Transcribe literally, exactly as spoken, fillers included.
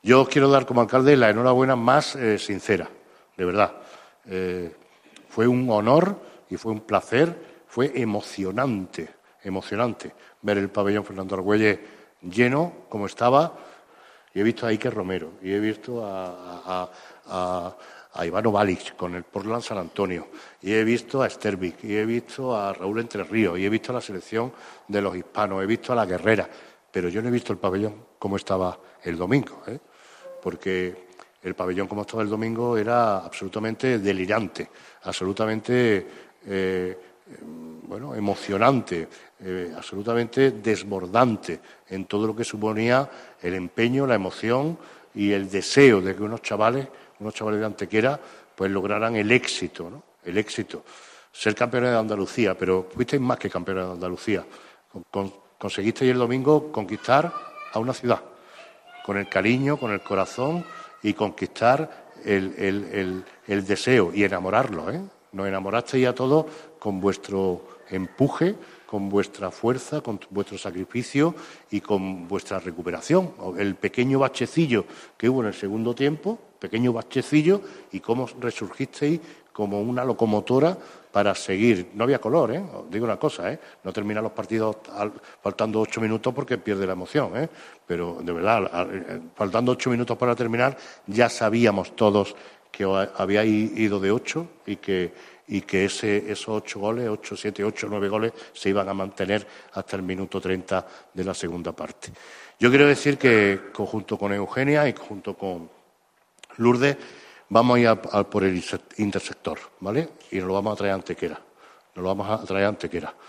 Yo os quiero dar como alcalde la enhorabuena más eh, sincera, de verdad. Eh, fue un honor y fue un placer, fue emocionante, emocionante ver el pabellón Fernando Argüelles lleno como estaba. Y he visto a Iker Romero, y he visto a, a, a, a Ivano Balic con el Portland San Antonio, y he visto a Stervik, y he visto a Raúl Entre Ríos, y he visto a la selección de los hispanos, he visto a la Guerrera, pero yo no he visto el pabellón como estaba el domingo, ¿eh? Porque el pabellón como estaba el domingo era absolutamente delirante, absolutamente eh, bueno, emocionante, eh, absolutamente desbordante en todo lo que suponía el empeño, la emoción y el deseo de que unos chavales, unos chavales de Antequera, pues lograran el éxito, ¿no? El éxito. Ser campeones de Andalucía, pero fuisteis más que campeones de Andalucía. Con, con, conseguisteis el domingo conquistar a una ciudad, con el cariño, con el corazón y conquistar el, el, el, el deseo y enamorarlos, ¿eh? Nos enamorasteis a todos con vuestro empuje, con vuestra fuerza, con vuestro sacrificio y con vuestra recuperación. El pequeño bachecillo que hubo en el segundo tiempo, pequeño bachecillo, y cómo resurgisteis como una locomotora para seguir. No había color, ¿eh? Os digo una cosa, ¿eh? No terminan los partidos al, faltando ocho minutos porque pierde la emoción, ¿eh? Pero, de verdad, al, faltando ocho minutos para terminar, ya sabíamos todos que habíais ido de ocho y que, y que ese, esos ocho goles, ocho, siete, ocho, nueve goles, se iban a mantener hasta el minuto treinta de la segunda parte. Yo quiero decir que, junto con Eugenia y junto con Lourdes, vamos a ir a, a por el intersector, ¿vale? Y nos lo vamos a traer a Antequera. Nos lo vamos a traer a Antequera.